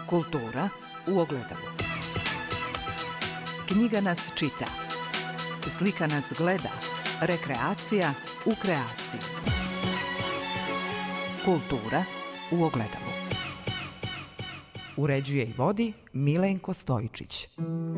Kultura u ogledalu. Knjiga nas čita. Slika nas gleda. Rekreacija u kreaciji. Kultura u ogledalu. Uređuje i vodi Milenko Stojičić.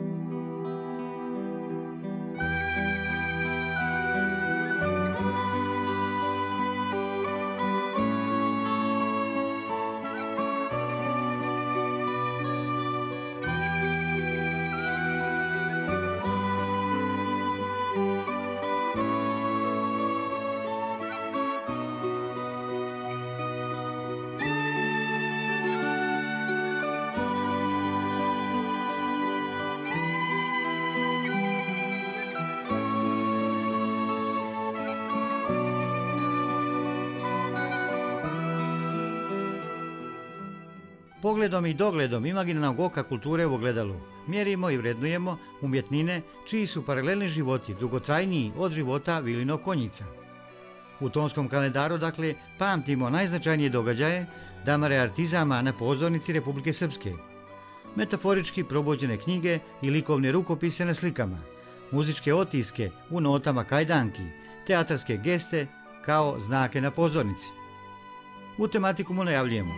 Pogledom i dogledom imaginarnog oka kulture u ogledalu mjerimo i vrednujemo umjetnine čiji su paralelni životi dugotrajniji od života Vilinog konjica. U tonskom kalendaru, dakle, pamtimo najznačajnije događaje, damare artizama na pozornici Republike Srpske, metaforički probođene knjige i likovne rukopise na slikama, muzičke otiske u notama kajdanki, teatarske geste kao znake na pozornici. U tematiku mu najavljujemo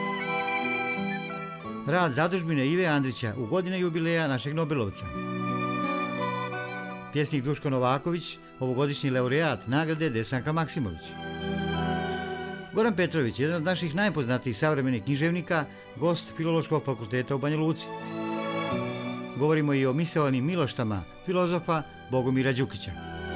rad zadužbine Ive Andrića u godine jubileja našeg Nobelovca. Pjesnik Duško Novaković, ovogodišnji laureat nagrade Desanka Maksimović. Goran Petrović, jedan od naših najpoznatijih savremenih književnika, gost Filološkog fakulteta u Banja Luci. Govorimo i o misaonim miloštama filozofa Bogomira Đukića.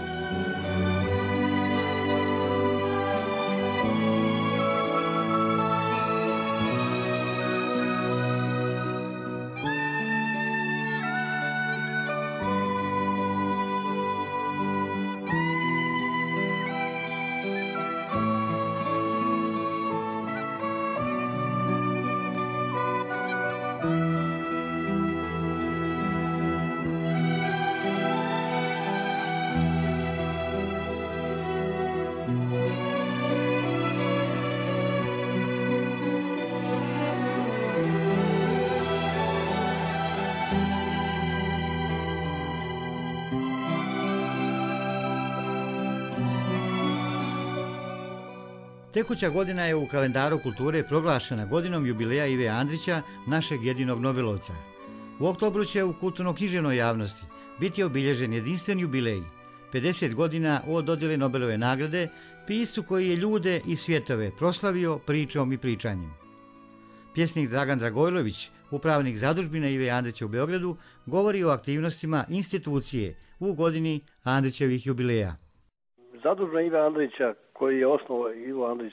Tekuća godina je u kalendaru kulture proglašena godinom jubileja Ive Andrića, našeg jedinog Nobelovca. U oktobru će u kulturno-književnoj javnosti biti obilježen jedinstven jubilej, 50 godina od dodjele Nobelove nagrade, piscu koji je ljude i svjetove proslavio pričom i pričanjem. Pjesnik Dragan Dragojlović, upravnik zadužbine Ive Andrića u Beogradu, govori o aktivnostima institucije u godini Andrićevih jubileja. Zadužbina Ive Andrića, koji je osnovao Ivo Andrić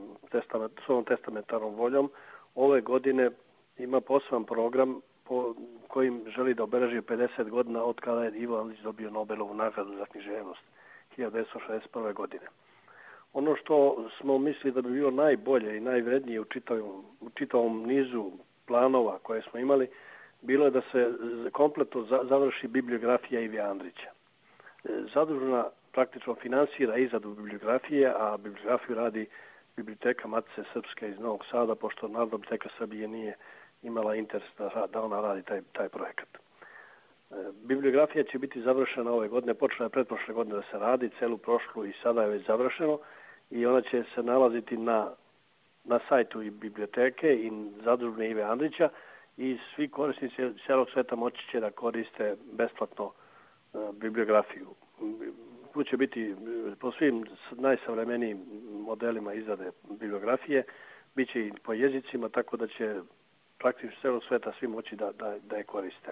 svojom testamentarnom voljom, ove godine ima poseban program po kojim želi da obeleži 50 godina od kada je Ivo Andrić dobio Nobelovu nagradu za književnost 1961. godine. Ono što smo mislili da bi bilo najbolje i najvrednije u čitavom nizu planova koje smo imali, bilo je da se kompletno završi bibliografija Ive Andrića. Zadužbina praktično finansira izradu bibliografije, a bibliografiju radi Biblioteka Matice Srpske iz Novog Sada, pošto Narodna biblioteka Srbije nije imala interes da ona radi taj projekat. Bibliografija će biti završena ove godine, počela je pretprošle godine da se radi, celu prošlu i sada je već završeno i ona će se nalaziti na sajtu i biblioteke i zadužbine Ive Andrića i svi korisnici cijelog sveta moći će da koriste besplatno bibliografiju. Tu će biti po svim najsavremenijim modelima izrade bibliografije, bit će i po jezicima, tako da će praktično cijelog sveta svi moći da je koriste.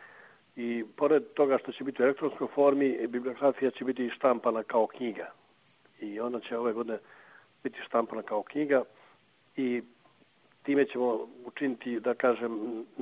I pored toga što će biti u elektronskoj formi, bibliografija će biti štampana kao knjiga. I ona će ove godine biti štampana kao knjiga i time ćemo učiniti, da kažem,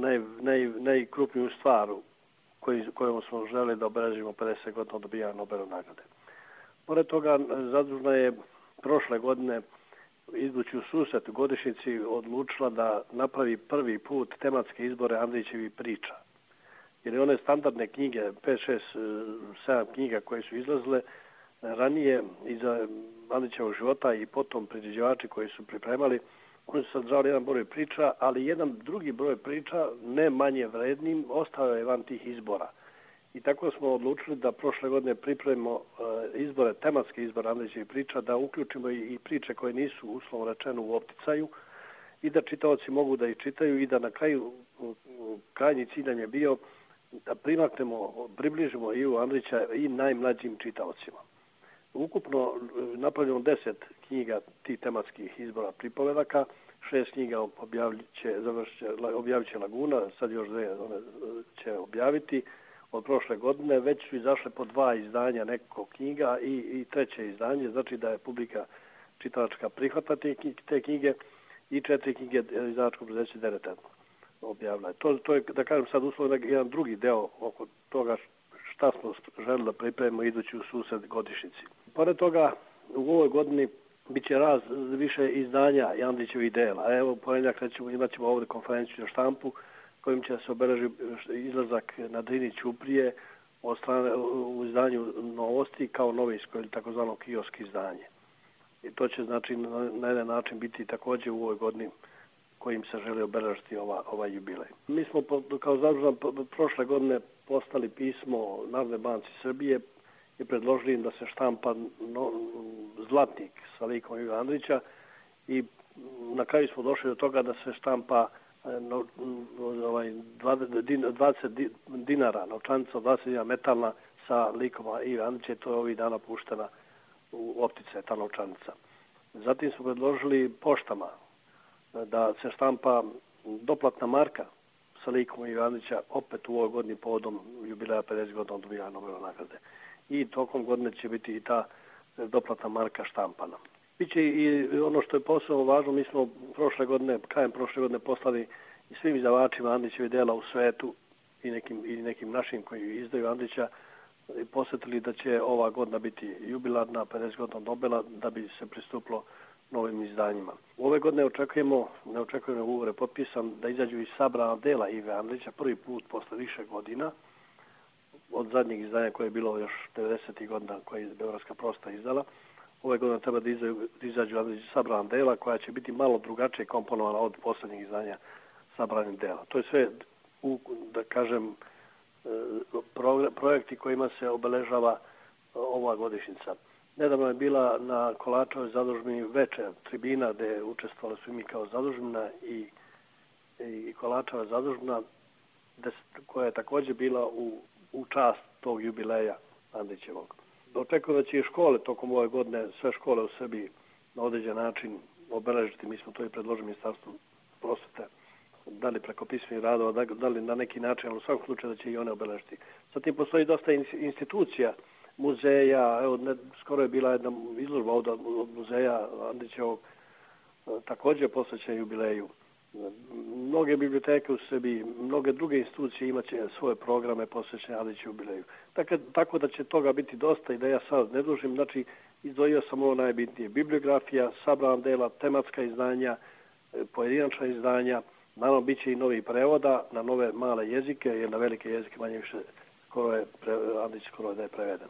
najkrupniju stvar kojom smo želi da obeležimo 50 godina od dobijanja Nobelove nagrade. Pored toga, zadužna je prošle godine, idući u susret godišnjici, odlučila da napravi prvi put tematske izbore Andrićevih priča. Jer one standardne knjige, 5, 6, 7 knjiga koje su izlazile ranije iza Andrićevog života i potom priređivači koji su pripremali, Oni su sadržavali jedan broj priča, ali jedan drugi broj priča, ne manje vrednim, ostao je van tih izbora. I tako smo odlučili da prošle godine pripremimo izbore, tematske izbore Andrićevih priča, da uključimo i priče koje nisu uslovno rečeno u opticaju i da čitaoci mogu da ih čitaju i da na kraju krajnji cilj nam je bio da približimo Ivu Andrića i najmlađim čitaocima. Ukupno napravljeno 10 knjiga tih tematskih izbora pripovedaka, 6 knjiga objavit će Laguna, sad još 2 one će objaviti. Od prošle godine već su izašle po 2 izdanja nekoliko knjiga i treće izdanje, znači da je publika čitalačka prihvata te knjige i 4 knjige izdavačko preduzeće Dereta objavila. To je, da kažem sad uslovno, jedan drugi deo oko toga šta smo želeli da pripremimo idući u susret godišnjici. Pored toga, u ovoj godini bit će više izdanja Andrićevih dela. Evo, ponedjeljak imat ćemo ovdje konferenciju na štampu kojim će se obeležiti izlazak na Drini Ćuprije od strane u izdanju Novosti kao novinsko ili takozvano kiosk izdanje. I to će znači na jedan način biti također u ovoj godini kojim se želi obeležiti ovaj jubilej. Mi smo kao zadružna prošle godine poslali pismo Narodnoj banci Srbije i predložili im da se štampa zlatnik sa likom Ive Andrića i na kraju smo došli do toga da se štampa 20 dinara, novčanica od 20 dinara metalna sa likom Ive Andrića, to je ovih dana puštena u optice, ta novčanica. Zatim smo predložili poštama da se štampa doplatna marka sa likom Ive Andrića opet u ovoj godini povodom jubileja 50 godina od dobijanja Nobelove nagrade. I tokom godine će biti i ta doplatna marka štampana. Biće i ono što je posebno važno, mi smo krajem prošle godine poslali i svim izdavačima Andrićevih dela u svetu i nekim našim koji izdaju Andrića i posjetili da će ova godina biti jubilarna 50 godina Nobela da bi se pristupilo novim izdanjima. Ove godine ne očekujemo ugovore potpisan da izađu i sabrana dela Ive Andrića prvi put posle više godina od zadnjeg izdanja koje je bilo još 90. godina koje je Beogradska prosta izdala. Ove godine treba da izađu sabrana dela koja će biti malo drugačije komponovana od posljednjeg izdanja sabranih dela. To je sve, da kažem, projekti kojima se obeležava ova godišnjica. Nedavno je bila na Kolačevoj zadužbini večer, tribina gde učestvovali su mi kao zadužbina i Kolačeva zadužbina koja je također bila u čast tog jubileja Andrićevog. Očekujem da će i škole tokom ove godine, sve škole u Srbiji na određen način obeležiti. Mi smo to i predložili Ministarstvu prosvete, da li preko pismenih radova, da li na neki način, ali u svakom slučaju da će i one obeležiti. Zatim postoji dosta institucija, muzeja, evo skoro je bila jedna izložba od muzeja Andrićevog, također posvećena jubileju. Mnoge biblioteke u Srbiji, mnoge druge institucije imat će svoje programe posvećene Andrićevu jubileju. Tako da će toga biti dosta i da ja sad ne dužim, znači izdvojio sam ovo najbitnije. Bibliografija, sabrana dela, tematska izdanja, pojedinačna izdanja, naravno bit će i novi prevoda na nove male jezike, jer na velike jezike manje više Andrić skoro da je preveden.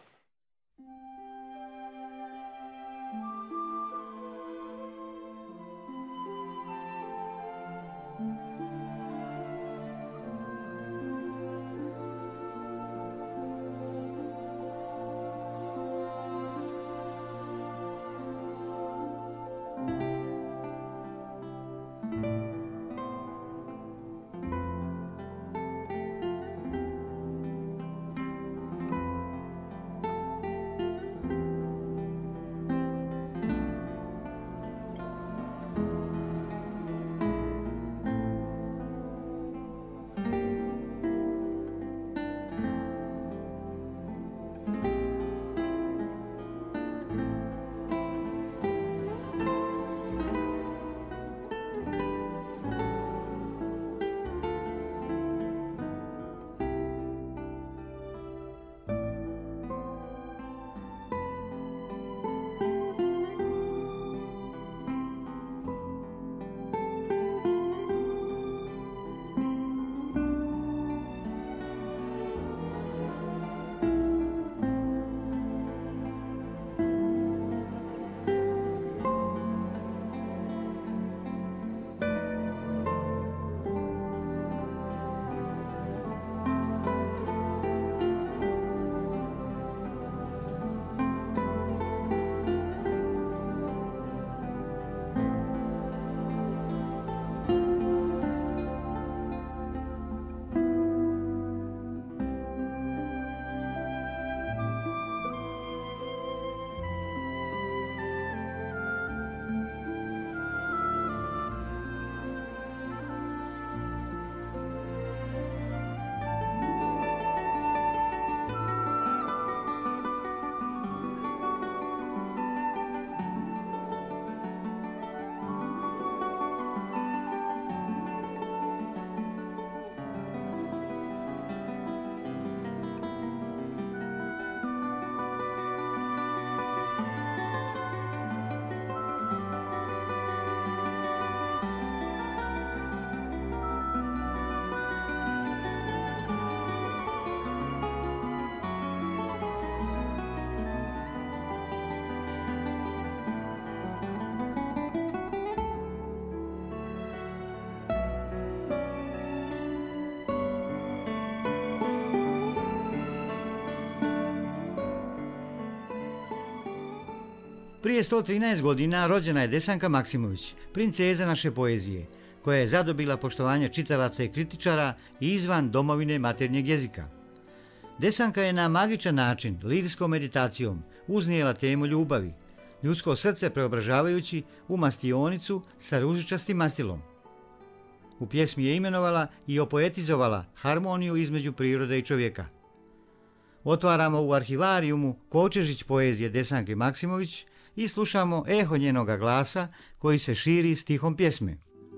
Prije 113 godina rođena je Desanka Maksimović, princeza naše poezije, koja je zadobila poštovanje čitalaca i kritičara i izvan domovine maternjeg jezika. Desanka je na magičan način, lirskom meditacijom, uznijela temu ljubavi, ljudsko srce preobražavajući u mastionicu sa ružičastim mastilom. U pjesmi je imenovala i opoetizovala harmoniju između prirode i čovjeka. Otvaramo u arhivarijumu kovčežić poezije Desanke Maksimović i slušamo eho njenoga glasa koji se širi stihom pjesme.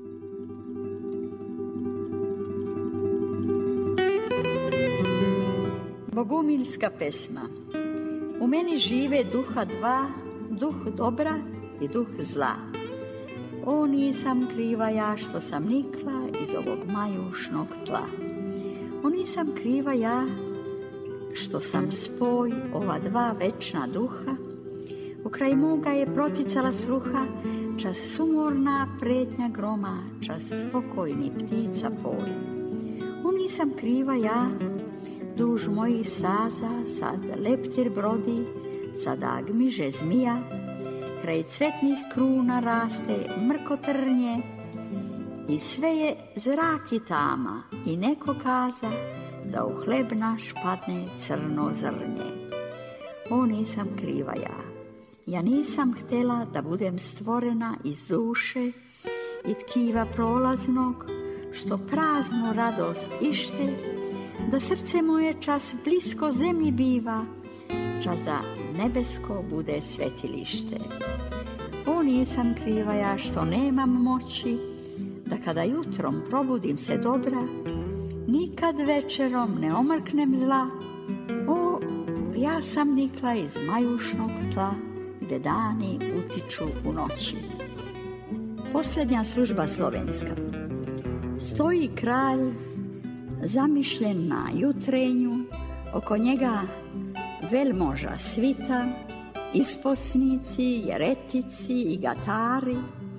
Bogumilska pesma. U meni žive duha dva, duh dobra i duh zla. O, nisam kriva ja što sam nikla iz ovog majušnog tla. O, nisam kriva ja što sam spoj ova dva večna duha. U kraj moga je proticala sluha, čas sumorna pretnja groma, čas spokojni ptica poj. O, nisam kriva ja, duž mojih staza sad leptir brodi, sada gmiže zmija, kraj cvetnih kruna raste mrkotrnje i sve je zrak i tama i neko kaza da u hleb naš padne crno zrnje. O, nisam kriva ja nisam htjela da budem stvorena iz duše i tkiva prolaznog, što prazno radost ište, da srce moje čas blisko zemlji biva, čas da nebesko bude svetilište. O, nisam kriva ja što nemam moći, da kada jutrom probudim se dobra, nikad večerom ne omrknem zla. O, ja sam nikla iz majušnog tla, gde dani utiču u noći. Posljednja služba slovenska. Stoji kralj zamišljen na jutrenju, oko njega velmoža svita, isposnici, jeretici i gatari,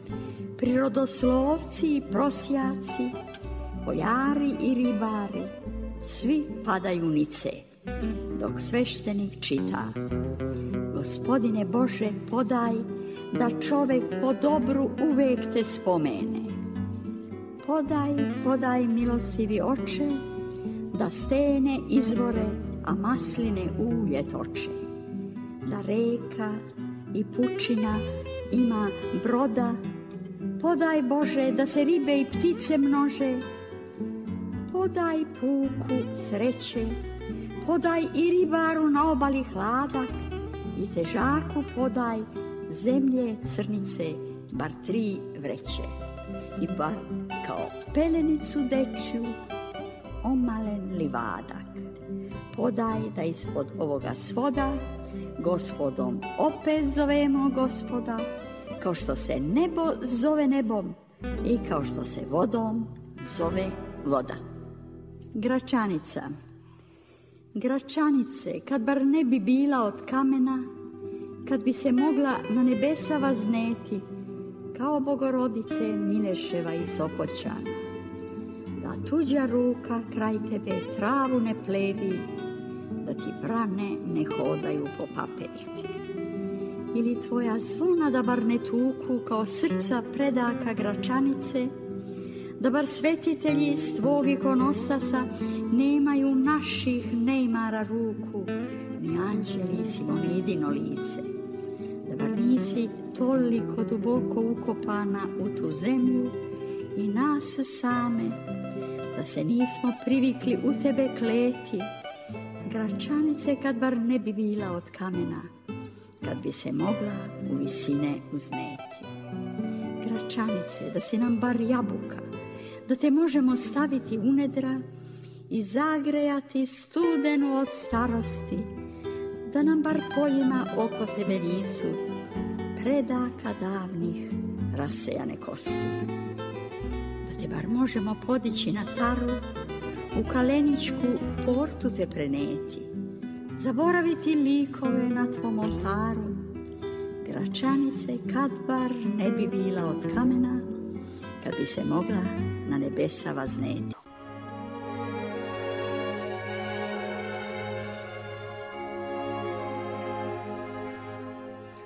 prirodoslovci i prosjaci, poljari i ribari, svi padaju nice, dok sveštenik čita. Gospodine Bože, podaj da čovek po dobru uvek te spomene. Podaj milostivi oče, da stene izvore, a masline ulje toče. Da reka i pučina ima broda, podaj Bože da se ribe i ptice množe. Podaj puku sreće, podaj i ribaru na obali hladak, i težaku podaj zemlje crnice bar 3 vreće. I bar kao pelenicu dečju omalen livadak. Podaj da ispod ovoga svoda Gospodom opet zovemo Gospoda, kao što se nebo zove nebom i kao što se vodom zove voda. Gračanica. Gračanice, kad bar ne bi bila od kamena, kad bi se mogla na nebesa vazneti, kao Bogorodice Mileševa i Sopoćana, da tuđa ruka kraj tebe travu ne plevi, da ti vrane ne hodaju po papeljti. Ili tvoja zvona da bar ne tuku kao srca predaka Gračanice, da bar svetitelji s tvog ikonostasa nemaju naših neimara ruku, ni anđeli Simonidino lice, da bar nisi toliko duboko ukopana u tu zemlju i nas same, da se nismo privikli u tebe kleti. Gračanice, kad bar ne bi bila od kamena, kad bi se mogla u visine uzneti. Gračanice, da si nam bar jabuka, da te možemo staviti u nedra i zagrejati studenu od starosti, da nam bar poljima oko tebe nisu predaka davnih rasejane kosti. Da te bar možemo podići na taru, u kaleničku portu te preneti, zaboraviti likove na tvom oltaru. Gračanice, kad bar ne bi bila od kamena, kad bi se mogla na nebesa vazneti.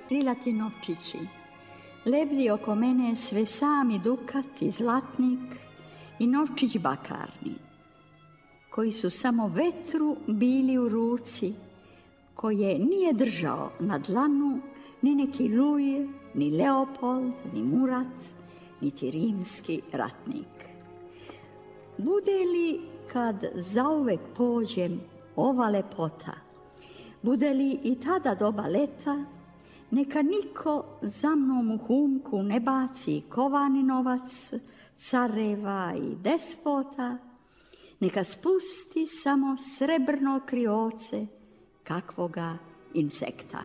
prilati novčići. Lebdi oko mene sve sami dukat i zlatnik i novčić bakarni, koji su samo vetru bili u ruci, koje nije držao na dlanu ni neki Luj, ni Leopold, ni Murat, niti rimski ratnik. Bude li kad zauvek pođem ova lepota, bude li i tada doba leta, neka niko za mnom u humku ne baci kovani novac, careva i despota, neka spusti samo srebrno krioce kakvoga insekta.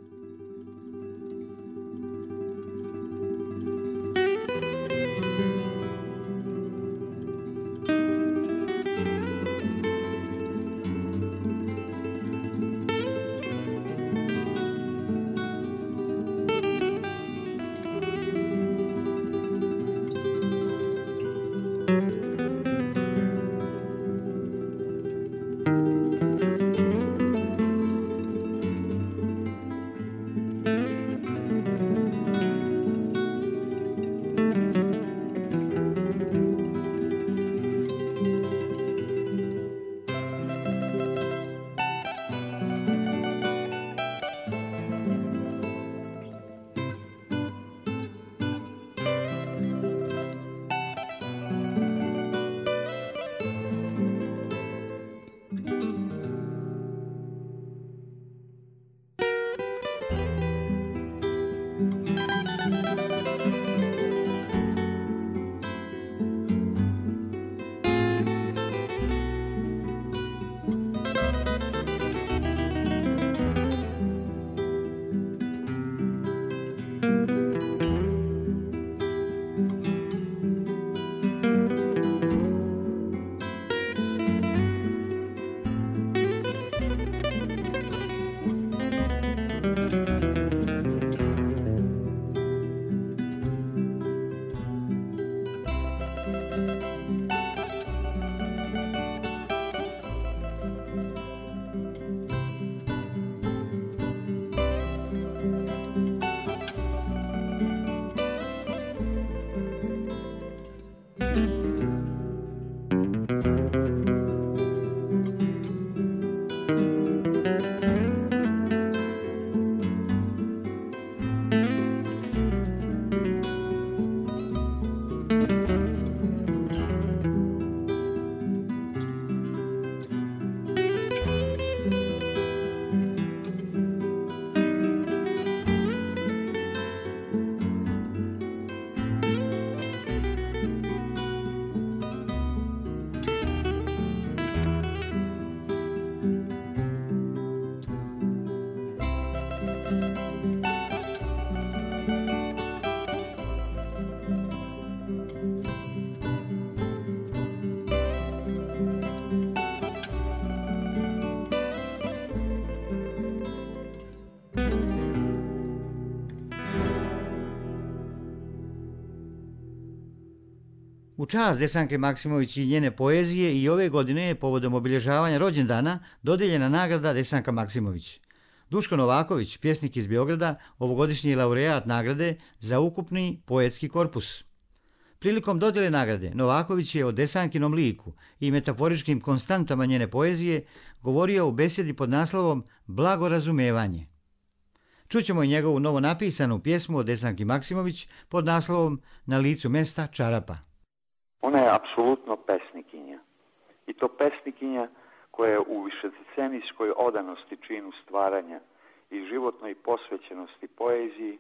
U čast Desanke Maksimović i njene poezije i ove godine je povodom obilježavanja rođendana dodijeljena nagrada Desanka Maksimović. Duško Novaković, pjesnik iz Beograda, ovogodišnji laureat nagrade za ukupni poetski korpus. Prilikom dodjele nagrade Novaković je o Desankinom liku i metaforičkim konstantama njene poezije govorio u besedi pod naslovom Blagorazumevanje. Čućemo i njegovu novonapisanu pjesmu od Desanki Maksimović pod naslovom Na licu mesta čarapa. Ona je apsolutno pesnikinja. I to pesnikinja koja je u višedecenijskoj odanosti činu stvaranja i životnoj posvećenosti poeziji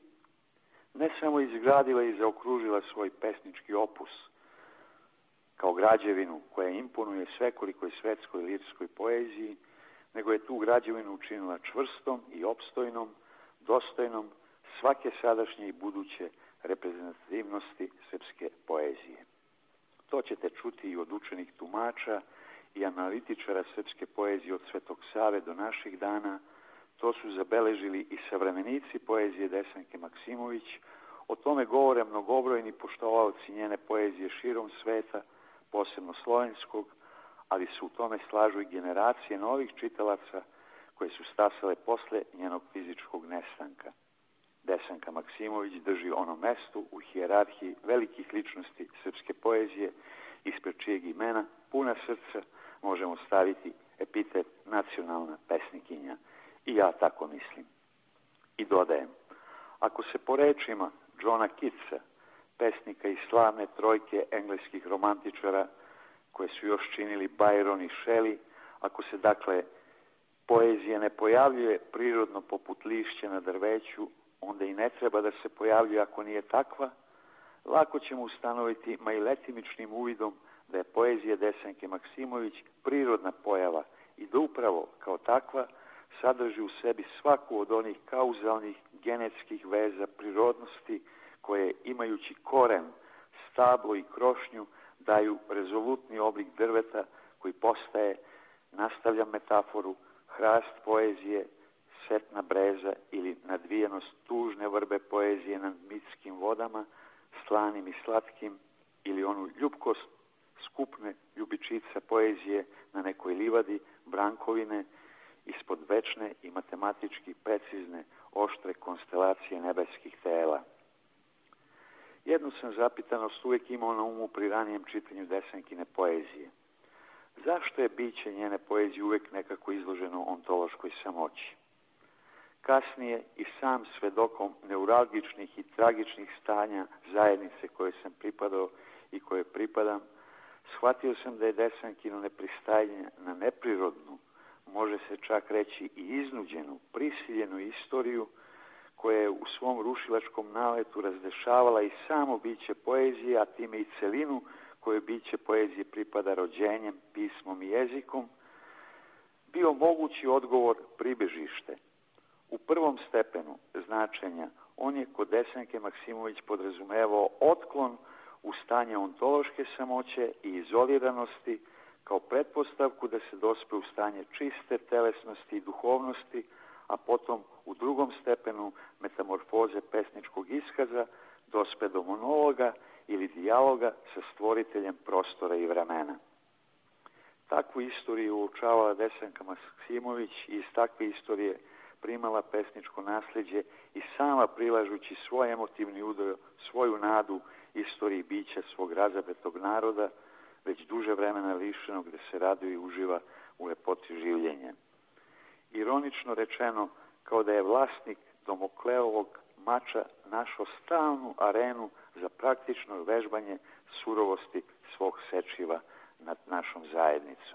ne samo izgradila i zaokružila svoj pesnički opus kao građevinu koja imponuje svekolikoj svetskoj lirskoj poeziji, nego je tu građevinu učinila čvrstom i opstojnom, dostojnom svake sadašnje i buduće reprezentativnosti srpske poezije. To ćete čuti i od učenih tumača i analitičara srpske poezije od Svetog Save do naših dana. To su zabeležili i savremenici poezije Desanke Maksimović. O tome govore mnogobrojni poštovaoci njene poezije širom sveta, posebno slovenskog, ali se u tome slažu i generacije novih čitalaca koje su stasale posle njenog fizičkog nestanka. Desanka Maksimović drži ono mesto u hijerarhiji velikih ličnosti srpske poezije, ispred čijeg imena puna srca možemo staviti epitet nacionalna pesnikinja. I ja tako mislim. I dodajem, ako se po rečima Johna Keatsa, pesnika iz slavne trojke engleskih romantičara koje su još činili Byron i Shelley, ako se dakle poezija ne pojavljuje prirodno poput lišća na drveću, onda i ne treba da se pojavljuje ako nije takva, lako ćemo ustanoviti ma i letimičnim uvidom da je poezija Desanke Maksimović prirodna pojava i da upravo kao takva sadrži u sebi svaku od onih kauzalnih genetskih veza prirodnosti koje, imajući koren, stablo i krošnju, daju rezolutni oblik drveta koji postaje, nastavljam metaforu, hrast poezije, setna breza ili nadvijenost tužne vrbe poezije nad mitskim vodama, slanim i slatkim, ili onu ljubkost skupne ljubičica poezije na nekoj livadi, brankovine, ispod večne i matematički precizne, oštre konstelacije nebeskih tela. Jednu sam zapitanost uvijek imao na umu pri ranijem čitanju Desankine poezije. Zašto je biće njene poezije uvijek nekako izloženo ontološkoj samoći? Kasnije i sam svedokom neuralgičnih i tragičnih stanja zajednice koje sam pripadao i koje pripadam, shvatio sam da je Desankino nepristajanje na neprirodnu, može se čak reći i iznuđenu, prisiljenu istoriju koja je u svom rušilačkom naletu razdešavala i samo biće poezije, a time i celinu koje biće poezije pripada rođenjem, pismom i jezikom, bio mogući odgovor pribežište. U prvom stepenu značenja on je kod Desanke Maksimović podrazumevao otklon u stanje ontološke samoće i izoliranosti kao pretpostavku da se dospe u stanje čiste telesnosti i duhovnosti, a potom u drugom stepenu metamorfoze pesničkog iskaza dospe do monologa ili dijaloga sa stvoriteljem prostora i vremena. Takvu istoriju uočavala Desanka Maksimović i iz takve istorije primala pesničko nasljeđe i sama prilažući svoj emotivni udar, svoju nadu istoriji bića svog razapetog naroda, već duže vremena lišenog da se raduje i uživa u lepoti življenja. Ironično rečeno, kao da je vlasnik Damokleovog mača našao stalnu arenu za praktično vežbanje surovosti svog sečiva nad našom zajednicom.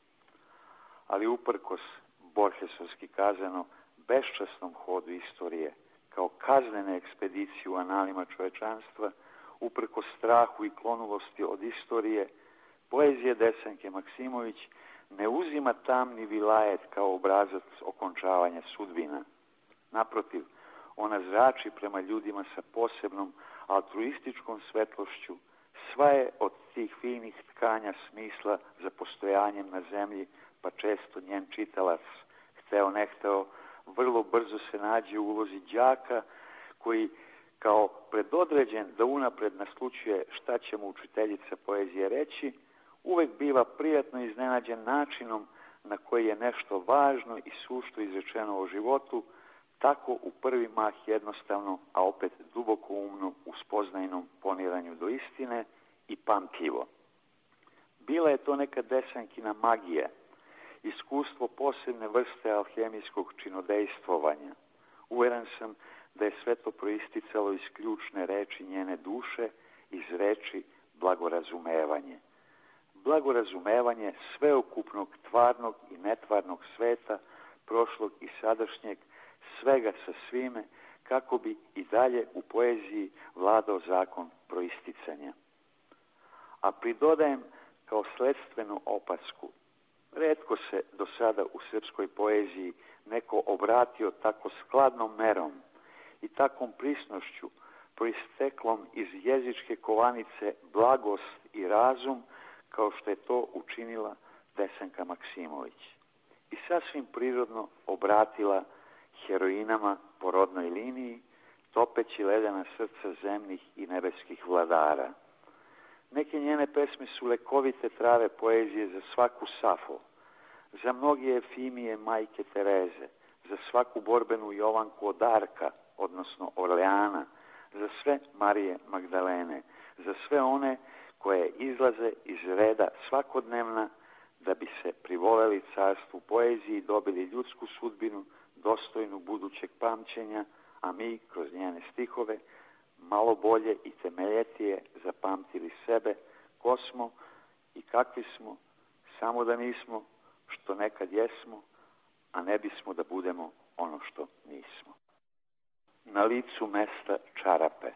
Ali uprkos, Borgesovski kazano, beščasnom hodu istorije, kao kaznene ekspedicije u analima čovečanstva, uprkos strahu i klonulosti od istorije, poezija Desanke Maksimović ne uzima tamni vilajet kao obrazac okončavanja sudbina. Naprotiv, ona zrači prema ljudima sa posebnom altruističkom svetlošću, sva je od tih finih tkanja smisla za postojanjem na zemlji, pa često njen čitalac, hteo ne hteo, vrlo brzo se nađe u ulozi đaka koji kao predodređen da unapred naslučuje šta će mu učiteljica poezije reći, uvek biva prijatno iznenađen načinom na koji je nešto važno i sušto izrečeno o životu, tako u prvi mah jednostavno, a opet duboko umno u spoznajnom poniranju do istine i pamtljivo. Bila je to neka Desankina magija, iskustvo posebne vrste alhemijskog činodejstvovanja. Uveren sam da je sve to proisticalo iz ključne reči njene duše, iz reči blagorazumevanje. Blagorazumevanje sveokupnog tvarnog i netvarnog sveta, prošlog i sadašnjeg, svega sa svime, kako bi i dalje u poeziji vladao zakon proisticanja. A pridodajem kao sledstvenu opasku, retko se do sada u srpskoj poeziji neko obratio tako skladnom merom i takvom prisnošću proisteklom iz jezičke kovanice blagost i razum kao što je to učinila Desanka Maksimović. I sasvim prirodno obratila heroinama po rodnoj liniji, topeći ledena srca zemnih i nebeskih vladara. Neke njene pesme su lekovite trave poezije za svaku Safo, za mnoge Efimije majke Tereze, za svaku borbenu Jovanku od Arka, odnosno Orleana, za sve Marije Magdalene, za sve one koje izlaze iz reda svakodnevna da bi se privoleli carstvu poeziji i dobili ljudsku sudbinu, dostojnu budućeg pamćenja, a mi kroz njene stihove malo bolje i temeljetije zapamtili sebe, ko smo i kakvi smo, samo da nismo što nekad jesmo, a ne bismo da budemo ono što nismo. Na licu mesta čarape.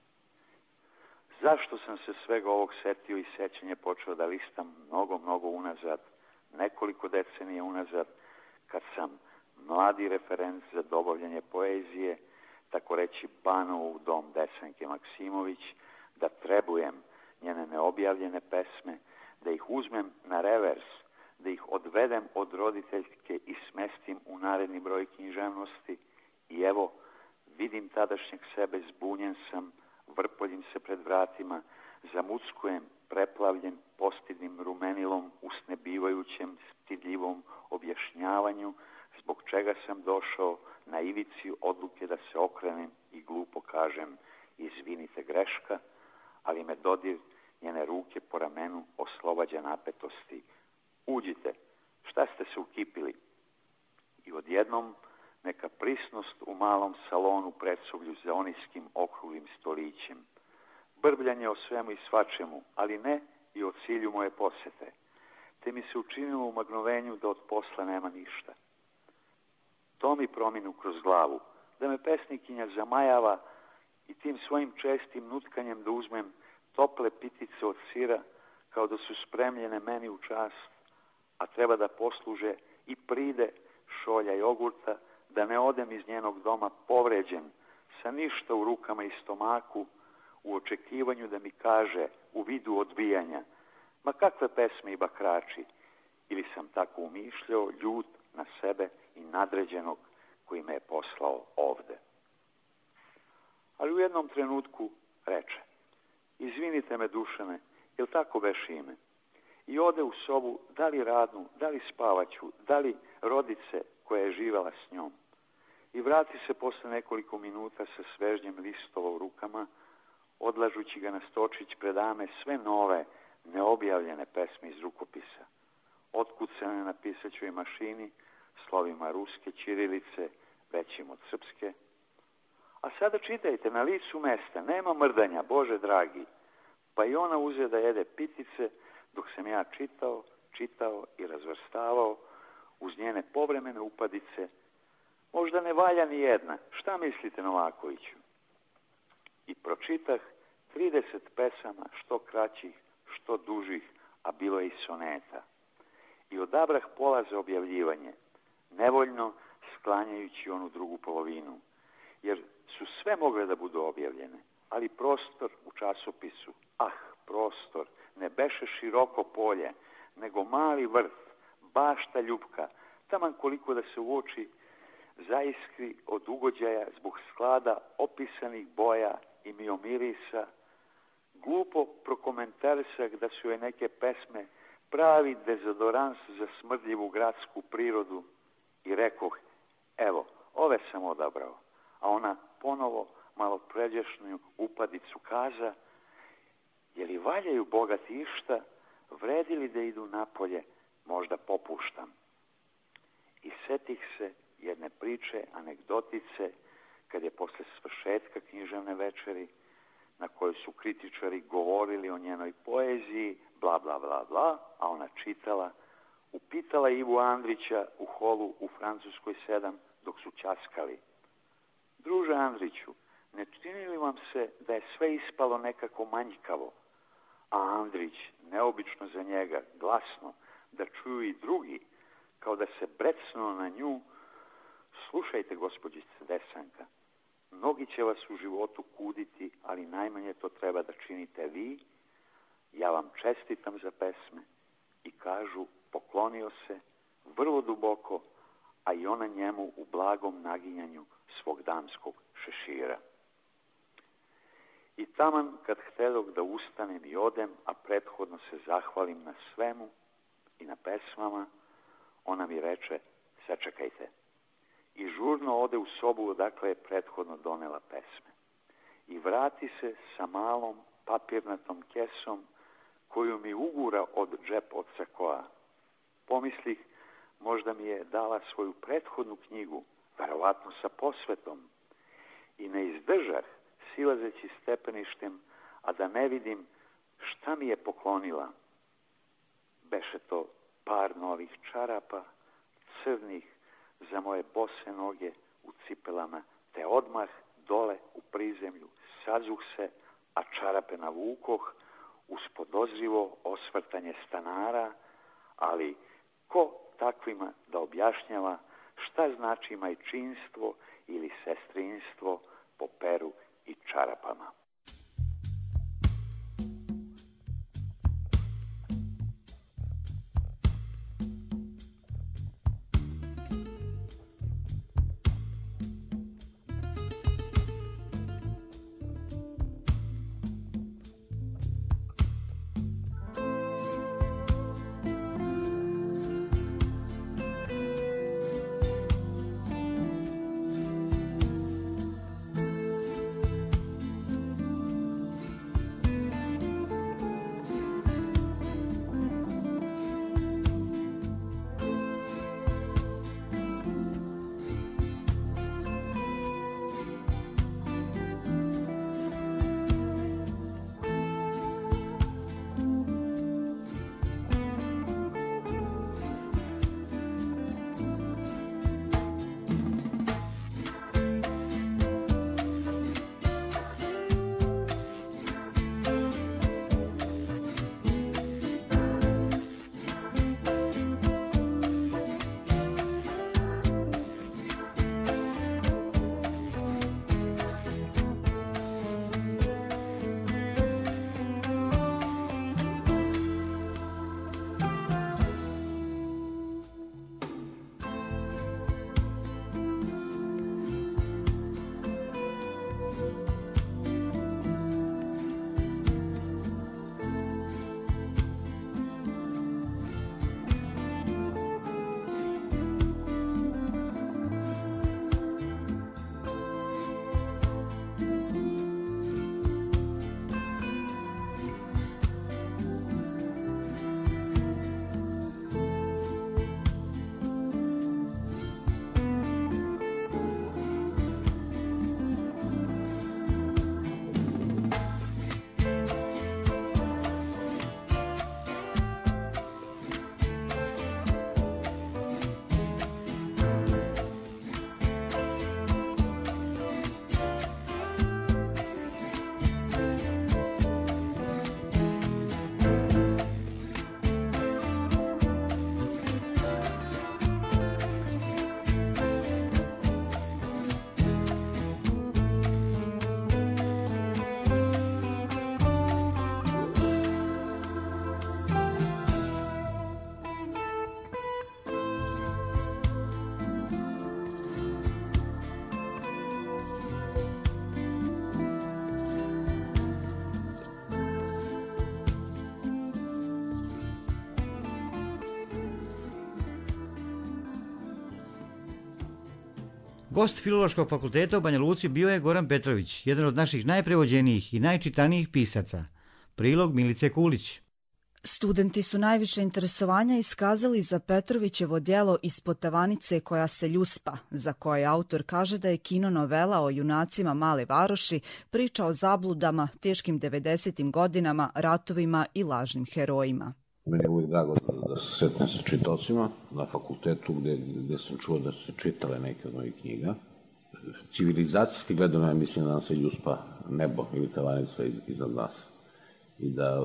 Zašto sam se svega ovog setio i sećanje počeo da listam mnogo unazad, nekoliko decenija unazad, kad sam mladi referent za dobavljanje poezije, tako reći banuo u dom Desanke Maksimović, da trebujem njene neobjavljene pesme, da ih uzmem na revers, da ih odvedem od roditeljke i smestim u naredni broj književnosti i evo, vidim tadašnjeg sebe, zbunjen sam, vrpoljim se pred vratima, zamuckujem preplavljen postidnim rumenilom u snebivajućem stidljivom objašnjavanju zbog čega sam došao na ivici odluke da se okrenem i glupo kažem izvinite greška, ali me dodir njene ruke po ramenu oslobađa napetosti. Uđite, šta ste se ukipili? I odjednom neka prisnost u malom salonu predsovlju za onijskim okruglim stolićem. Brbljanje o svemu i svačemu, ali ne i o cilju moje posete. Te mi se učinilo u magnovenju da od posla nema ništa. To mi prominu kroz glavu, da me pesnikinja zamajava i tim svojim čestim nutkanjem da uzmem tople pitice od sira kao da su spremljene meni u čast, a treba da posluže i pride šolja jogurta, da ne odem iz njenog doma povređen, sa ništa u rukama i stomaku, u očekivanju da mi kaže u vidu odbijanja, ma kakve pesme i bakrači, ili sam tako umišljao, ljut na sebe i nadređenog koji me je poslao ovde. Ali u jednom trenutku reče, izvinite me Dušane, jel tako beše ime? I ode u sobu, da li radnu, da li spavaću, da li rodice koja je živela s njom. I vrati se posle nekoliko minuta sa svežnjem listova u rukama, odlažući ga na stočić pred dame sve nove, neobjavljene pesme iz rukopisa. Otkucane na pisaćoj mašini, slovima ruske ćirilice, većim od srpske. A sada čitajte na licu mesta, nema mrdanja, Bože dragi. Pa i ona uze da jede pitice, dok sam ja čitao i razvrstavao uz njene povremene upadice. Možda ne valja ni jedna, šta mislite Novakoviću? I pročitah 30 pesama, što kraćih, što dužih, a bilo je i soneta. I odabrah pola za objavljivanje, nevoljno sklanjajući onu drugu polovinu, jer su sve mogle da budu objavljene, ali prostor u časopisu, prostor, ne beše široko polje, nego mali vrt, bašta ljupka, taman koliko da se uoči zaiskri od ugođaja zbog sklada opisanih boja i miomirisa, glupo prokomentarisah da su joj neke pesme pravi dezodorans za smrdljivu gradsku prirodu i rekoh, evo, ove sam odabrao, a ona ponovo malo pređašnju upadicu kaza, je li valjaju bogati išta, vredi li da idu napolje, možda popuštam. I setih se jedne priče, anegdotice, kad je posle svršetka književne večeri, na kojoj su kritičari govorili o njenoj poeziji, bla, bla, bla, bla, a ona čitala, upitala Ivu Andrića u holu u Francuskoj 7 dok su ćaskali. Druže Andriću, ne čini li vam se da je sve ispalo nekako manjkavo? A Andrić, neobično za njega, glasno, da čuju i drugi, kao da se brecnuo na nju, slušajte, gospođice Desanka, mnogi će vas u životu kuditi, ali najmanje to treba da činite vi. Ja vam čestitam za pesme i kažu, poklonio se vrlo duboko, a i ona njemu u blagom naginjanju svog damskog šešira. I taman kad htedog da ustanem i odem, a prethodno se zahvalim na svemu i na pesmama, ona mi reče, sačekajte. i žurno ode u sobu odakle je prethodno donela pesme. I vrati se sa malom papirnatom kesom koju mi ugura od džep od sakoa. Pomislih, možda mi je dala svoju prethodnu knjigu, verovatno sa posvetom. I ne izdržah, silazeći stepeništem, a da ne vidim šta mi je poklonila. Beše to par novih čarapa, crnih, za moje bose noge u cipelama, te odmah dole u prizemlju sazuh se, a čarape navukoh uz podozrivo osvrtanje stanara, ali ko takvima da objašnjava šta znači majčinstvo ili sestrinstvo po peru i čarapama. Gost Filološkog fakulteta u Banja Luci bio je Goran Petrović, jedan od naših najprevođenijih i najčitanijih pisaca. Prilog Milice Kulić. Studenti su najviše interesovanja iskazali za Petrovićevo djelo Ispod tavanice koja se ljuspa, za koje autor kaže da je kino novela o junacima Male Varoši, priča o zabludama, teškim 90. godinama, ratovima i lažnim herojima. Meni je uvijek drago da se sretnem sa čitocima na fakultetu gdje sam čuo da se čitale neke od mojih knjiga. Civilizacijski gledano ja mislim da nam se ljuspa nebo ili tavanica iznad nas i da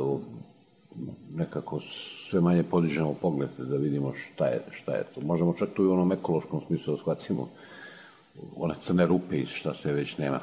nekako sve manje podižemo pogled da vidimo šta je to. Možemo čak tu i u onom ekološkom smislu da shvatimo one crne rupe i šta sve već nema.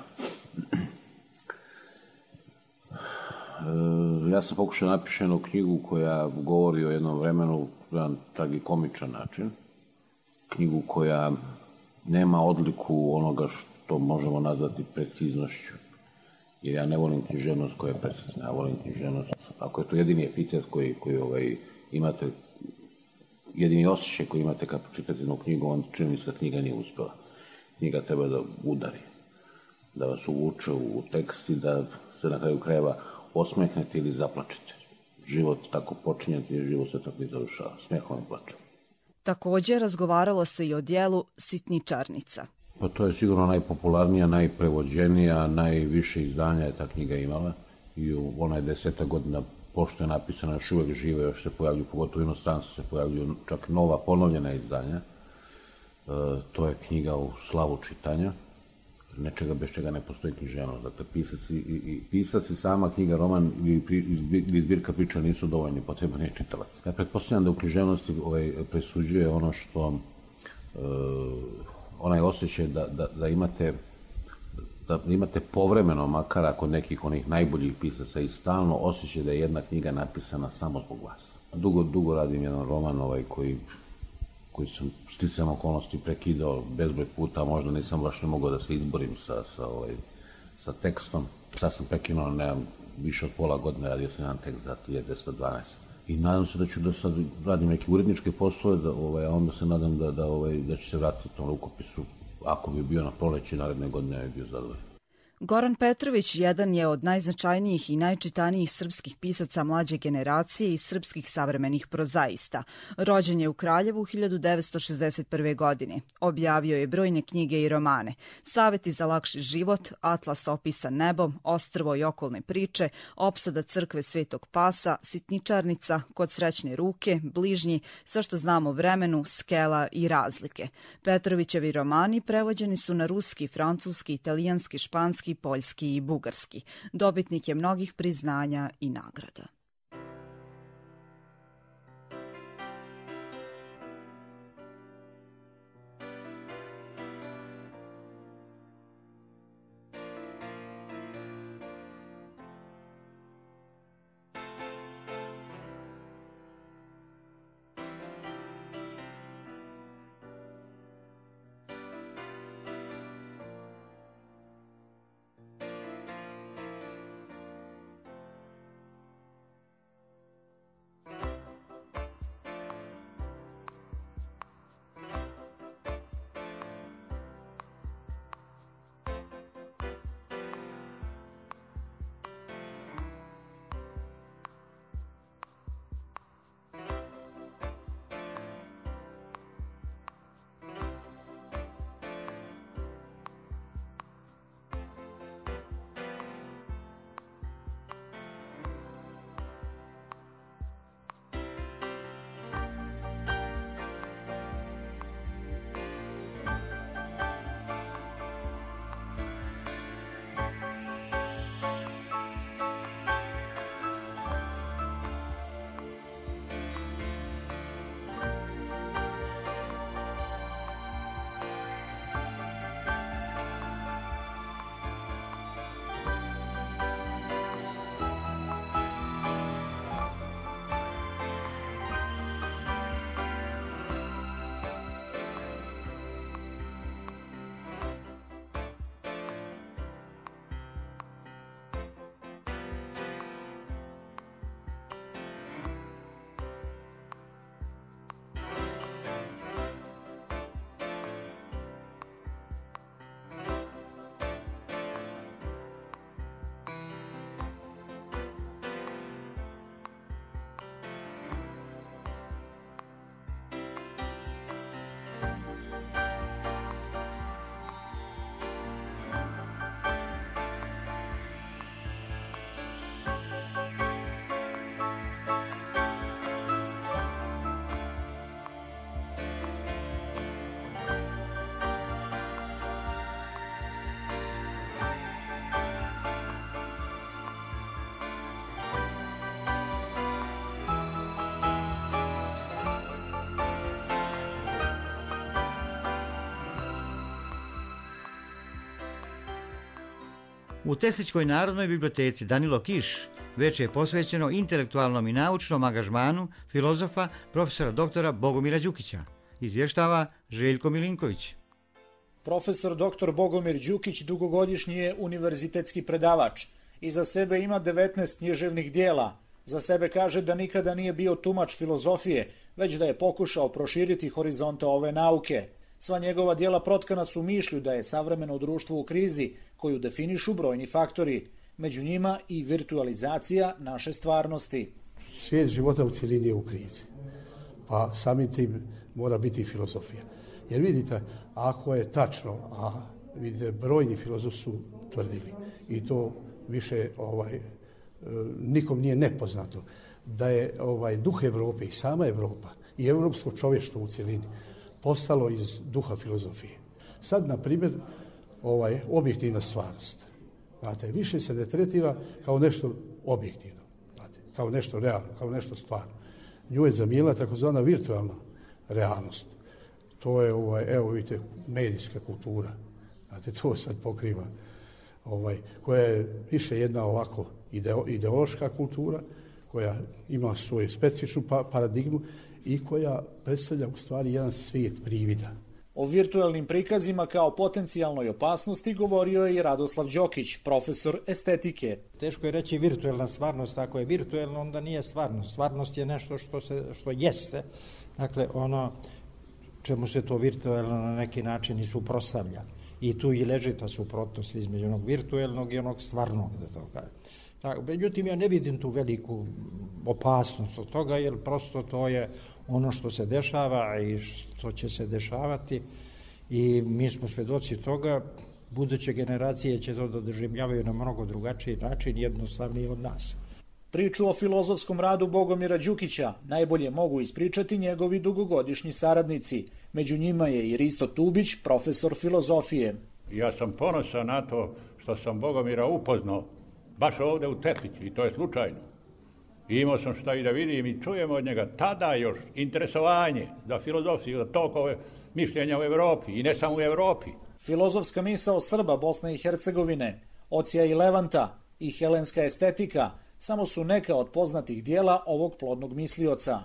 Ja sam pokušao napišem jednu knjigu koja govori o jednom vremenu na jedan tragikomičan način. Knjigu koja nema odliku onoga što možemo nazvati preciznošću. Jer ja ne volim književnost koja je precizna, ja volim književnost. Ako je to jedini epitet koji jedini osjećaj koji imate kad pročitate jednu knjigu, onda čini mi se da knjiga nije uspela. Knjiga treba da udari, da vas uvuče u tekst i da se na kraju krajeva osmehnete ili zaplačete. Život tako počinje i život se tako i završava, smehom i plačem. Također razgovaralo se i o dijelu Sitničarnica. Pa to je sigurno najpopularnija, najprevođenija, najviše izdanja je ta knjiga imala i ona je 10 godina pošto je napisana, još uvek žive, još se pojavljuju, pogotovo u inostranstvu se pojavljuju čak nova ponovljena izdanja. To je knjiga u slavu čitanja, nečega bez čega ne postoji književnost. Dakle, pisac i sama knjiga, roman ili zbirka priča nisu dovoljni, potreban je čitalac. Ja pretpostavljam da u književnosti presuđuje ono što onaj osjećaj da imate povremeno, makar kod nekih onih najboljih pisaca i stalno osjećaj da je jedna knjiga napisana samo zbog vas. Dugo radim jedan roman koji sam sticajem okolnosti prekidao bezbroj puta, možda nisam baš ne mogao da se izborim sa tekstom. Sad sam prekinuo, nemam više od pola godine, radio sam jedan tekst za 1912. I nadam se da ću da sad radim neke uredničke poslove, a onda se nadam da ću se vratiti tom rukopisu. Ako bi bio na proleći naredne godine, bi bio zadovoljan. Goran Petrović jedan je od najznačajnijih i najčitanijih srpskih pisaca mlađe generacije i srpskih savremenih prozaista. Rođen je u Kraljevu 1961. godine. Objavio je brojne knjige i romane. Saveti za lakši život, Atlas opisan nebom, Ostrvo i okolne priče, Opsada crkve Svetog Pasa, Sitničarnica, Kod srećne ruke, Bližnji, Sve što znamo o vremenu, Skela i Razlike. Petrovićevi romani prevođeni su na ruski, francuski, italijanski, španski, poljski i bugarski. Dobitnik je mnogih priznanja i nagrada. U Teslićkoj narodnoj biblioteci Danilo Kiš veče je posvećeno intelektualnom i naučnom angažmanu filozofa profesora doktora Bogomira Đukića. Izvještava Željko Milinković. Profesor dr. Bogomir Đukić dugogodišnji je univerzitetski predavač. Iza sebe ima 19 književnih dijela. Za sebe kaže da nikada nije bio tumač filozofije, već da je pokušao proširiti horizonte ove nauke. Sva njegova dijela protkana su mišlju da je savremeno društvo u krizi, koju definišu brojni faktori, među njima i virtualizacija naše stvarnosti. Svijet života u cjelini je u krizi, pa samim tim mora biti i filozofija. Jer vidite, ako je tačno, a vidite, brojni filozofi su tvrdili, i to više nikom nije nepoznato, da je duh Evrope i sama Evropa i evropsko čovještvo u cjelini postalo iz duha filozofije. Sad, na primjer, objektivna stvarnost. Znate, više se ne tretira kao nešto objektivno, znate, kao nešto realno, kao nešto stvarno. Nju je zamijenila takozvana virtualna realnost. To je, evo vidite, medijska kultura. Znate, to sad pokriva, koja je više jedna ovako ideološka kultura, koja ima svoju specifičnu paradigmu i koja predstavlja u stvari jedan svijet privida. O virtualnim prikazima kao potencijalnoj opasnosti govorio je i Radoslav Đokić, profesor estetike. Teško je reći virtualna stvarnost. Ako je virtualno, onda nije stvarnost. Stvarnost je nešto što jeste. Dakle, ono čemu se to virtualno na neki način i suprotstavlja. I tu i leži ta suprotnost između onog virtualnog i onog stvarnog, da tako kažem. Međutim, ja ne vidim tu veliku opasnost od toga, jer prosto to je ono što se dešava i što će se dešavati i mi smo svedoci toga. Buduće generacije će to da doživljavaju na mnogo drugačiji način, jednostavniji od nas. Priču o filozofskom radu Bogomira Đukića najbolje mogu ispričati njegovi dugogodišnji saradnici. Među njima je i Risto Tubić, profesor filozofije. Ja sam ponosan na to što sam Bogomira upoznao baš ovdje u Tetliću, i to je slučajno. I imao sam šta i da vidim i čujem od njega tada još interesovanje za filozofiju, za tokove mišljenja u Evropi i ne samo u Evropi. Filozofska misao Srba, Bosne i Hercegovine, Ocija i Levanta i helenska estetika samo su neka od poznatih dijela ovog plodnog mislioca.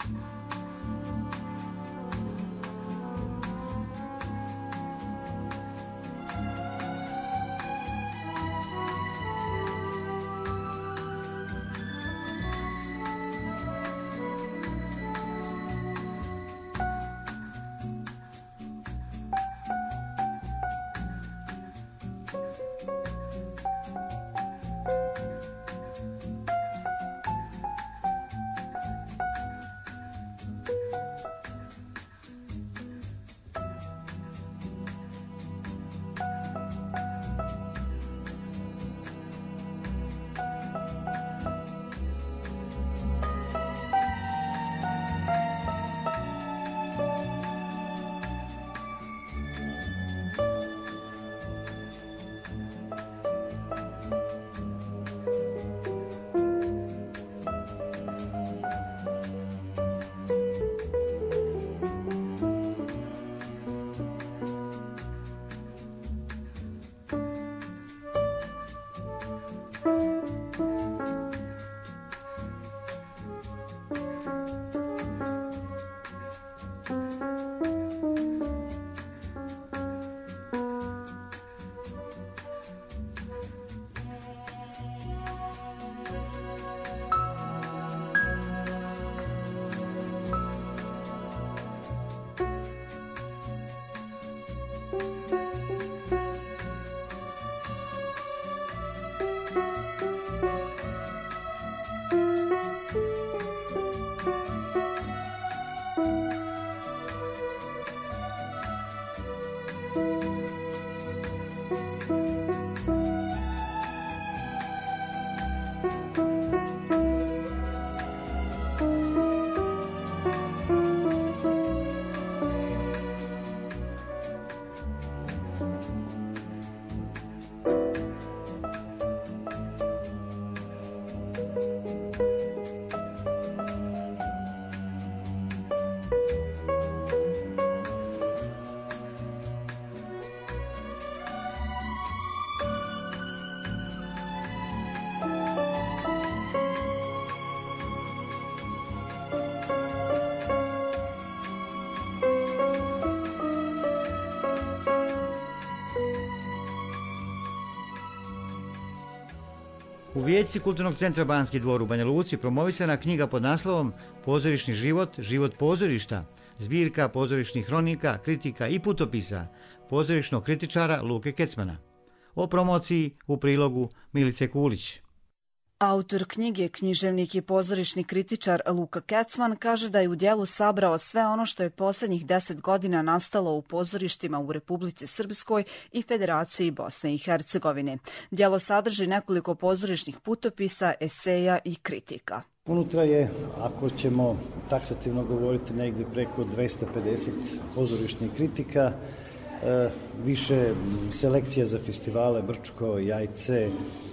U Vijećci Kulturnog centra Banski dvor u Banja Luci promovisana knjiga pod naslovom Pozorišni život, život pozorišta, zbirka pozorišnih hronika, kritika i putopisa pozorišnog kritičara Luke Kecmana. O promociji u prilogu Milice Kulić. Autor knjige, književnik i pozorišni kritičar Luka Kecman kaže da je u djelu sabrao sve ono što je posljednjih 10 godina nastalo u pozorištima u Republici Srpskoj i Federaciji Bosne i Hercegovine. Djelo sadrži nekoliko pozorišnih putopisa, eseja i kritika. Unutra je, ako ćemo taksativno govoriti, negdje preko 250 pozorišnih kritika, više selekcija za festivale Brčko, Jajce,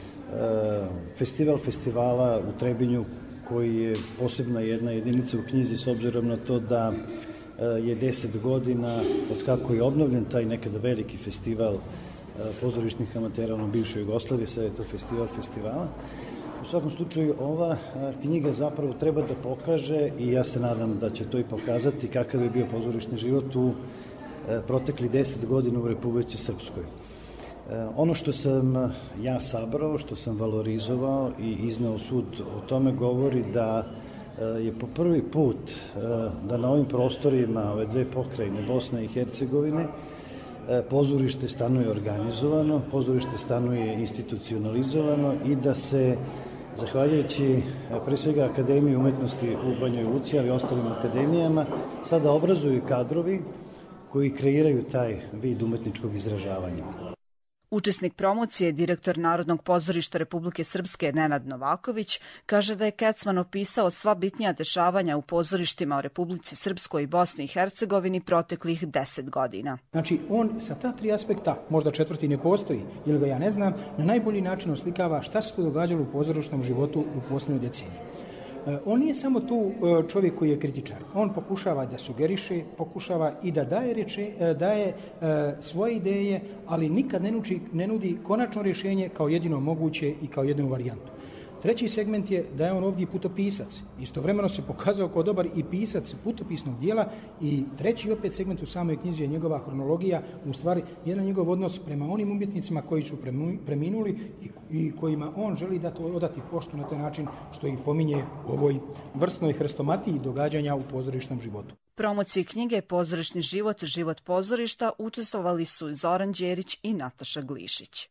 festival festivala u Trebinju koji je posebna jedna jedinica u knjizi s obzirom na to da je 10 godina od kako je obnovljen taj nekada veliki festival pozorišnih amatera u bivšoj Jugoslaviji, sad je to festival festivala. U svakom slučaju ova knjiga zapravo treba da pokaže, i ja se nadam da će to i pokazati, kakav je bio pozorišni život u protekli 10 godina u Republici Srpskoj. Ono što sam ja sabrao, što sam valorizovao i izneo sud o tome govori da je po prvi put da na ovim prostorima ove dve pokrajine Bosne i Hercegovine pozorište stanuje organizovano, pozorište stanuje institucionalizovano i da se, zahvaljujući pre svega Akademiji umetnosti u Banjoj Luci, ali i ostalim akademijama, sada obrazuju kadrovi koji kreiraju taj vid umetničkog izražavanja. Učesnik promocije, direktor Narodnog pozorišta Republike Srpske Nenad Novaković, kaže da je Kecman opisao sva bitnija dešavanja u pozorištima u Republici Srpskoj i Bosni i Hercegovini proteklih 10 godina. Znači, on sa ta tri aspekta, možda četvrti ne postoji, ili ga ja ne znam, na najbolji način oslikava šta se to događalo u pozorišnom životu u posljednjoj deceniji. On nije samo tu čovjek koji je kritičar. On pokušava da sugeriše, pokušava i da daje svoje ideje, ali nikad ne nudi konačno rješenje kao jedino moguće i kao jedinu varijantu. Treći segment je da je on ovdje putopisac. Istovremeno se pokazao kao dobar i pisac putopisnog dijela i treći opet segment u samoj knjizi je njegova hronologija, u stvari jedan njegov odnos prema onim umjetnicima koji su preminuli i kojima on želi odati poštu na taj način što ih pominje u ovoj vrstnoj hrestomatiji događanja u pozorišnom životu. Promociji knjige Pozorišni život, život pozorišta učestvovali su Zoran Đerić i Nataša Glišić.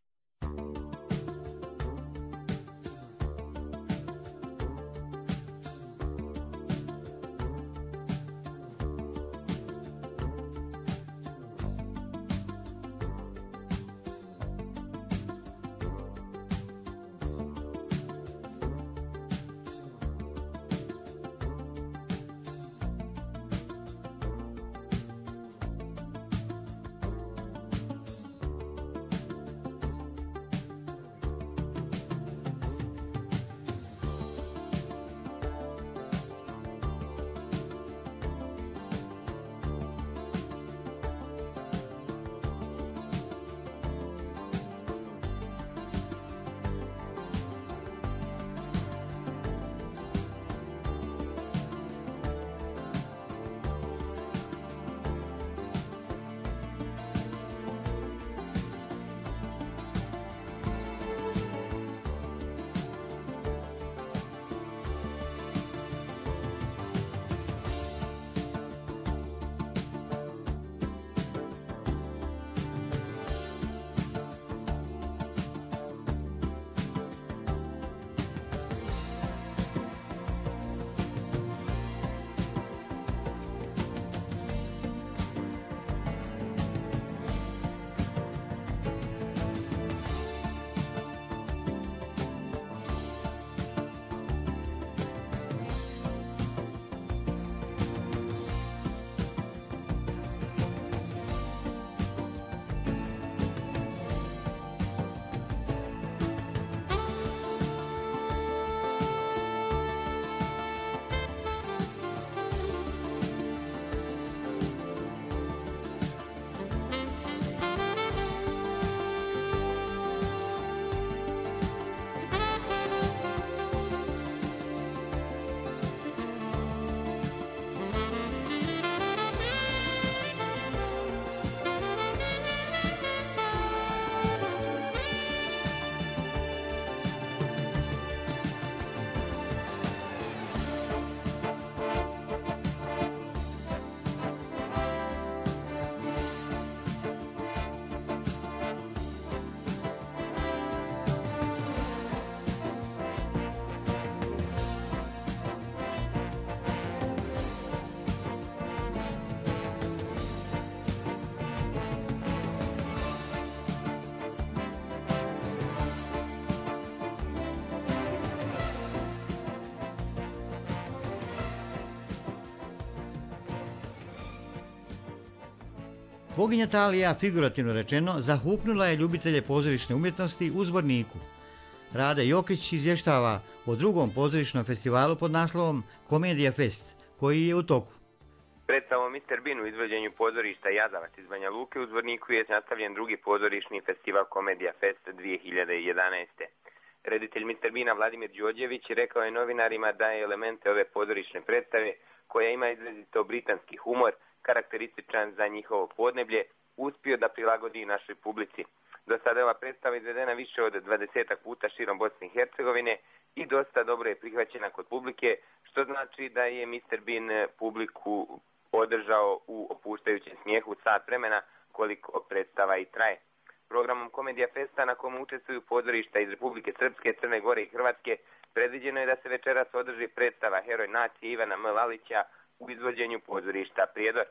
Boginja Talija, figurativno rečeno, zahuknula je ljubitelje pozorišne umjetnosti u Zvorniku. Rade Jokić izvještava o drugom pozorišnom festivalu pod naslovom Komedija Fest, koji je u toku. Predstavom Mr. Bean u izvođenju pozorišta Jazavac iz Banja Luke u Zvorniku je nastavljen drugi pozorišni festival Komedija Fest 2011. Reditelj Mr. Beana Vladimir Đorđević rekao je novinarima da je elemente ove pozorišne predstave, koja ima izrazito britanski humor, karakterističan za njihovo podneblje, uspio da prilagodi našoj publici. Do sada je ova predstava izvedena više od 20 puta širom Bosne i Hercegovine i dosta dobro je prihvaćena kod publike, što znači da je Mr. Bean publiku održao u opuštajućem smijehu sat vremena, koliko predstava i traje. Programom Komedija Festa, na komu učestvuju pozorišta iz Republike Srpske, Crne Gore i Hrvatske, predviđeno je da se večeras održi predstava Heroj nacije Ivana M. Lalića u izvođenju pozorišta Prijedor.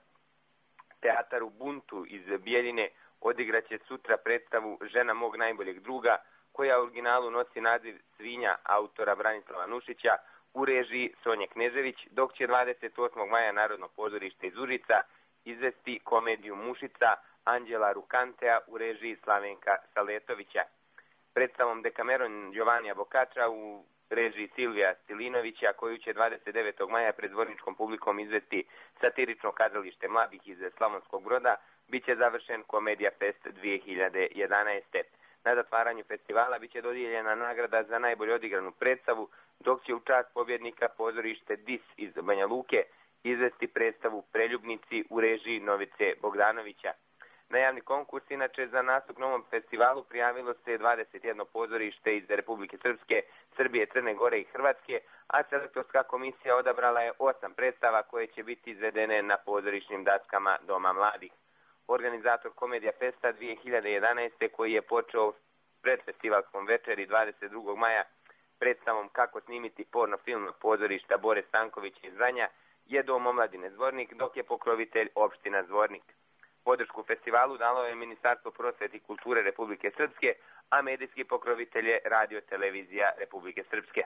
Teatar u Buntu iz Bijeljine odigraće sutra predstavu Žena mog najboljeg druga, koja u originalu nosi naziv Svinja autora Branislava Nušića u režiji Sonje Knežević, dok će 28. maja Narodno pozorište iz Užica izvesti komediju Mušica Anđela Rukantea u režiji Slavenka Saletovića. Predstavom Dekameron Giovanija Bokača u režiji Silvija Stilinovića, koju će 29. maja pred dvorničkom publikom izvesti satirično kazalište mladih iz Slavonskog Broda, bit će završen Komedija Fest 2011. Na zatvaranju festivala bit će dodijeljena nagrada za najbolje odigranu predstavu, dok će u čast pobjednika pozorište DIS iz Banja Luke izvesti predstavu Preljubnici u režiji Novice Bogdanovića. Na javni konkurs, inače, za nastup na ovom festivalu prijavilo se 21 pozorište iz Republike Srpske, Srbije, Crne Gore i Hrvatske, a selektorska komisija odabrala je 8 predstava koje će biti izvedene na pozorišnim daskama Doma mladih. Organizator Komedija Festa 2011. koji je počeo pred festivalskom večeri 22. maja predstavom Kako snimiti porno film pozorišta Bore Stankovića iz Vranja je Dom omladine Zvornik, dok je pokrovitelj opština Zvornik. Podršku festivalu dalo je Ministarstvo prosvete i kulture Republike Srpske, a medijski pokrovitelj je Radio televizija Republike Srpske.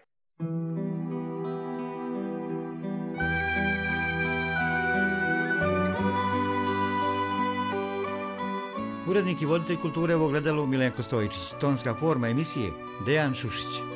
Urednik i voditelj kulture u Ogledalu Milenko Stojičić, tonska forma emisije Dejan Šušić.